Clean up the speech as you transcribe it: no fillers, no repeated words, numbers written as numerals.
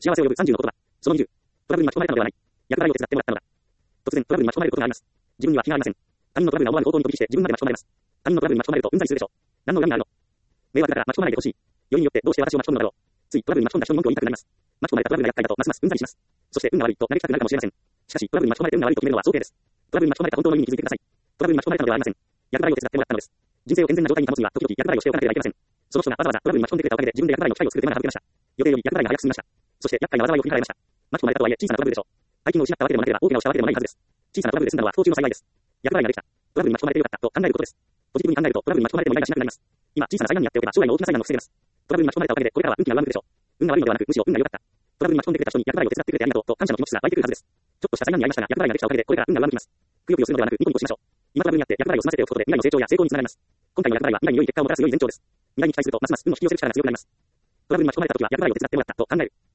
幸せを呼ぶ30の言葉。その20。トラブルに巻き込まれたのではない。厄払いを手伝ってもらったのだ。突然、トラブルに巻き込まれることがあります。自分には気がありません。他人のトラブルが思わぬ方向に飛び火して自分まで巻き込まれます。他人のトラブルに巻き込まれるとうんざりするでしょう。何の恨みがあるの。迷惑だから巻き込まないでほしい。よりによってどうして私を巻き込むのだろう。ついトラブルに巻き込んだ人の文句を言いたくなります。巻き込まれたトラブルが厄介だとますますうんざりします。そして運が悪いと嘆きたくなるかもしれません。しかしトラブルに巻き込まれて運が悪いと決めるのは想定です。トラブルに巻き込まれた本当の意味に気づいてください。トラブルに巻き込まれたのではありません。厄払いを手伝ってもらったのです。人生を健全な状態に保つには時々厄払いをしておかなければいけません。その人がわざわざトラブルに巻き込んでくれたおかげで自分で厄払いの機会を作る手間が省けました。予定より厄払いが早く進みました。そして厄介な災いを振り払いました。巻き込まれたとはいえ小さなトラブルでしょう。大金を失ったわけでもなければ大怪我をしたわけでもないはずです。小さなトラブルで済んだのは不幸中の幸いです。厄払いができた。トラブルに巻き込まれてよかったと考えることです。ポジティブに考えるとトラブルに巻き込まれてもイライラしなくなります。今小さな災難にやっておけば将来の大きな災難を防げます。トラブルに巻き込まれたおかげでこれからは運気が上向くでしょう。運が悪いのではなくむしろ運が良かった。トラブルに巻き込んでくれた人に厄払いを手伝ってくれてありがとうと感謝の気持ちが湧いてくるはずです。ちょっとした災難に遭いましたが厄払いができたおかげでこれから運が上向きます。くよくよするのではなくニコニコしましょう。今トラブルにあって厄払いを済ませておくことで未来の成長や成功につながります。今回の厄払いは未来に良い結果をもたらす良い前兆です。未来に期待するとますます運の引き寄せる力が強くなります。トラブルに巻き込まれた時は厄払いを手伝ってもらったと考える。